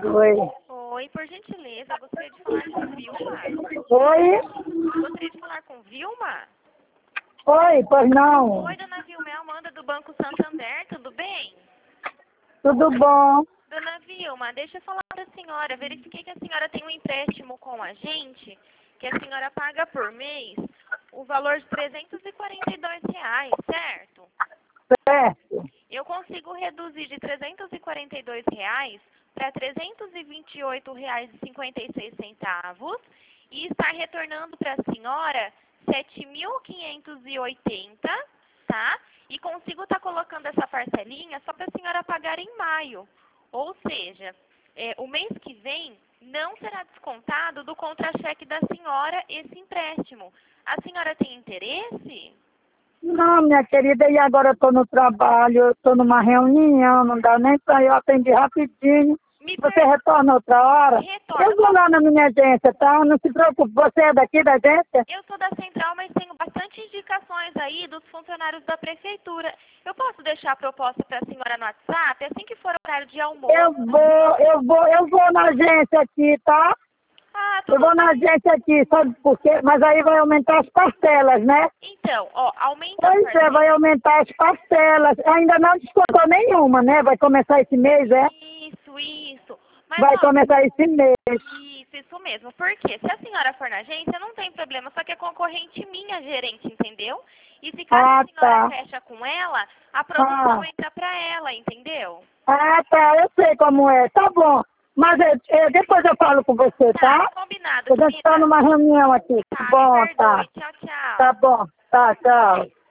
Oi. Oi, por gentileza, eu gostaria de falar com Vilma. Oi? Gostaria de falar com Vilma? Oi, pois não. Oi, dona Vilma, é a Amanda do Banco Santander, tudo bem? Tudo bom? Dona Vilma, deixa eu falar para a senhora. Verifiquei que a senhora tem um empréstimo com a gente, que a senhora paga por mês o valor de R$ 342, certo? Certo. Eu consigo reduzir de R$ 342 para R$ 328,56 e estar retornando para a senhora 7.580, tá? E consigo estar colocando essa parcelinha só para a senhora pagar em maio. Ou seja, o mês que vem não será descontado do contra-cheque da senhora esse empréstimo. A senhora tem interesse? Não, minha querida, e agora eu tô no trabalho, eu tô numa reunião, não dá nem pra eu atender rapidinho. Você retorna outra hora? Retorno. Eu vou lá na minha agência, tá? Não se preocupe, você é daqui da agência? Eu sou da central, mas tenho bastante indicações aí dos funcionários da prefeitura. Eu posso deixar a proposta para a senhora no WhatsApp, assim que for horário de almoço? Eu vou na agência aqui, tá? Ah, Eu vou na agência aqui, sabe por quê? Mas aí vai aumentar as parcelas, né? Então, ó, aumenta Pois as parcelas. vai aumentar as parcelas. Ainda não descontou nenhuma, né? Vai começar esse mês, é? Isso. Mas, Vai ó, começar esse mês. isso mesmo. Por quê? Se a senhora for na agência, não tem problema, só que é concorrente minha, gerente, entendeu? E se caso a senhora fecha com ela, a produção entra pra ela, entendeu? Ah, tá. Eu sei como é. Tá bom. Mas depois eu falo com você, tá? Combinado. A gente tá numa reunião aqui. Tá, Bom, me perdoe. tá. Tchau, tchau. Tá bom. Tá, tchau.